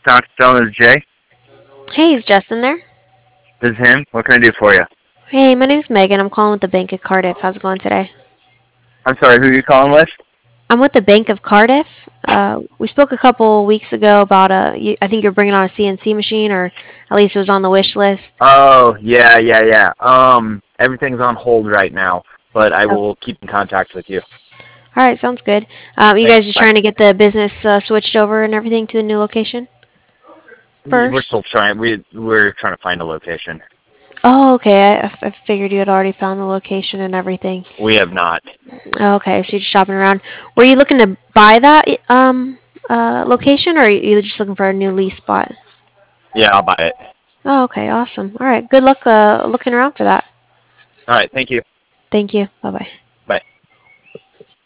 Dr. Stone, is Jay. Hey, is Justin there? This is him. What can I do for you? Hey, my name's Megan. I'm calling with the Bank of Cardiff. How's it going today? I'm sorry, who are you calling with? I'm with the Bank of Cardiff. We spoke a couple weeks ago about I think you're bringing on a CNC machine, or at least it was on the wish list. Oh, yeah. Everything's on hold right now, but I Oh, will keep in contact with you. all right, sounds good. You Thanks. guys just Bye. trying to get the business switched over and everything to the new location We're first? still trying. We're trying to find a location. Oh, okay. I figured you had already found the location and everything. We have not. Oh, okay, so you're just shopping around. Were you looking to buy that location, or are you just looking for a new lease spot? Yeah, I'll buy it. Oh, okay, awesome. All right, good luck looking around for that. All right, thank you. Thank you. Bye bye.